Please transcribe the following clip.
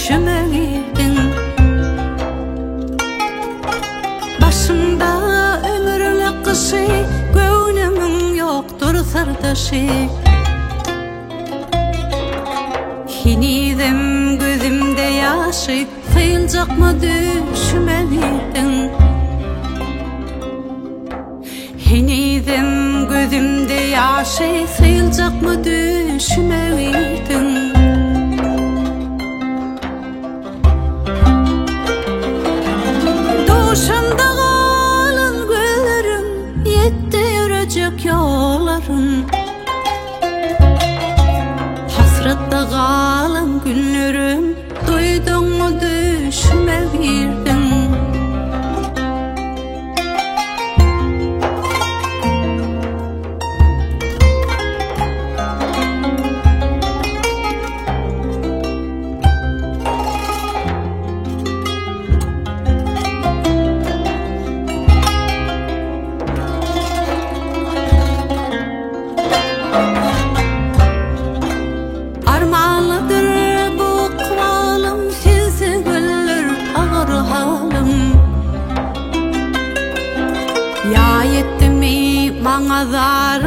düşmegirdin. Başımda ömürlük kışı, göwnümün yoktur sırdaşı. Hinidem gözümde yaşı, sayılacak mı düşmegirdin. Hinidem gözümde yaşı, sayılacak mı düşmegirdin. Duşumda kalın güllerim, yetti yürüyecek yollarım. Hasratta kalın günlerim, duydun mu düşmegirdin. Ya yetti mi bana zar